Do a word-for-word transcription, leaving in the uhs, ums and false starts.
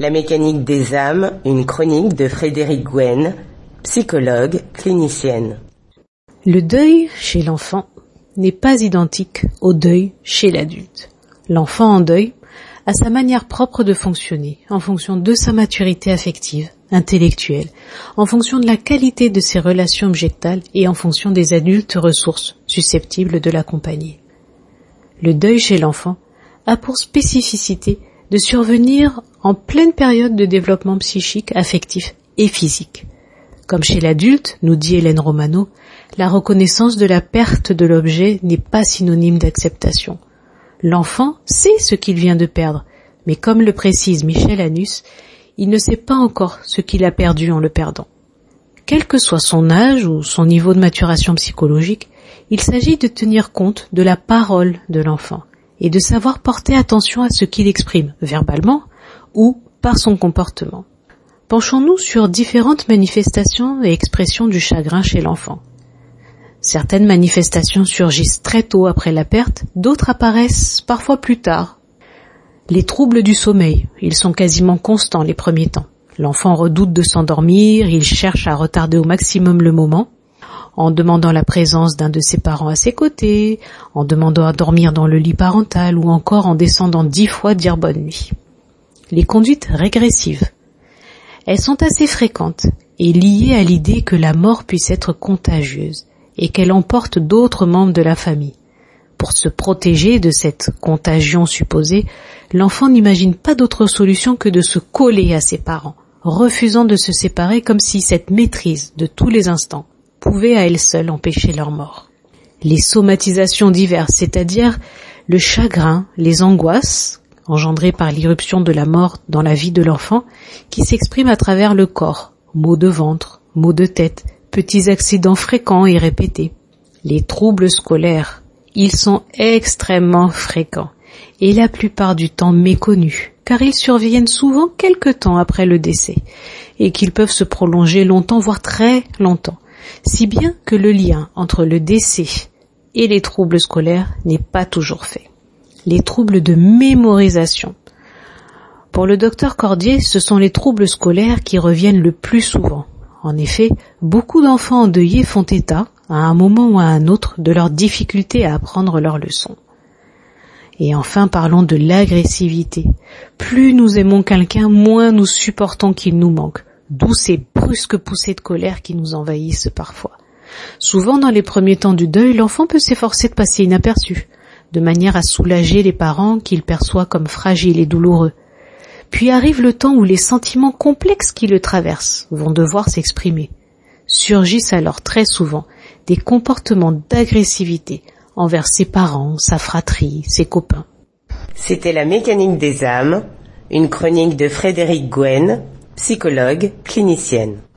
La mécanique des âmes, une chronique de Frédéric Gouenne, psychologue clinicienne. Le deuil chez l'enfant n'est pas identique au deuil chez l'adulte. L'enfant en deuil a sa manière propre de fonctionner en fonction de sa maturité affective, intellectuelle, en fonction de la qualité de ses relations objectales et en fonction des adultes ressources susceptibles de l'accompagner. Le deuil chez l'enfant a pour spécificité de survenir en pleine période de développement psychique, affectif et physique. Comme chez l'adulte, nous dit Hélène Romano, la reconnaissance de la perte de l'objet n'est pas synonyme d'acceptation. L'enfant sait ce qu'il vient de perdre, mais comme le précise Michel Hanus, il ne sait pas encore ce qu'il a perdu en le perdant. Quel que soit son âge ou son niveau de maturation psychologique, il s'agit de tenir compte de la parole de l'enfant et de savoir porter attention à ce qu'il exprime verbalement ou par son comportement. Penchons-nous sur différentes manifestations et expressions du chagrin chez l'enfant. Certaines manifestations surgissent très tôt après la perte, d'autres apparaissent parfois plus tard. Les troubles du sommeil, ils sont quasiment constants les premiers temps. L'enfant redoute de s'endormir, il cherche à retarder au maximum le moment, en demandant la présence d'un de ses parents à ses côtés, en demandant à dormir dans le lit parental ou encore en descendant dix fois dire bonne nuit. Les conduites régressives, elles sont assez fréquentes et liées à l'idée que la mort puisse être contagieuse et qu'elle emporte d'autres membres de la famille. Pour se protéger de cette contagion supposée, l'enfant n'imagine pas d'autre solution que de se coller à ses parents, refusant de se séparer comme si cette maîtrise de tous les instants pouvait à elle seule empêcher leur mort. Les somatisations diverses, c'est-à-dire le chagrin, les angoisses engendrées par l'irruption de la mort dans la vie de l'enfant, qui s'expriment à travers le corps, maux de ventre, maux de tête, petits accidents fréquents et répétés. Les troubles scolaires, ils sont extrêmement fréquents et la plupart du temps méconnus, car ils surviennent souvent quelque temps après le décès et qu'ils peuvent se prolonger longtemps, voire très longtemps, si bien que le lien entre le décès et les troubles scolaires n'est pas toujours fait. Les troubles de mémorisation. Pour le docteur Cordier, ce sont les troubles scolaires qui reviennent le plus souvent. En effet, beaucoup d'enfants endeuillés font état, à un moment ou à un autre, de leur difficulté à apprendre leurs leçons. Et enfin, parlons de l'agressivité. Plus nous aimons quelqu'un, moins nous supportons qu'il nous manque, d'où ces brusques poussées de colère qui nous envahissent parfois. Souvent, dans les premiers temps du deuil, l'enfant peut s'efforcer de passer inaperçu, de manière à soulager les parents qu'il perçoit comme fragiles et douloureux. Puis arrive le temps où les sentiments complexes qui le traversent vont devoir s'exprimer. Surgissent alors très souvent des comportements d'agressivité envers ses parents, sa fratrie, ses copains. C'était La mécanique des âmes, une chronique de Frédéric Gouenne, psychologue clinicienne.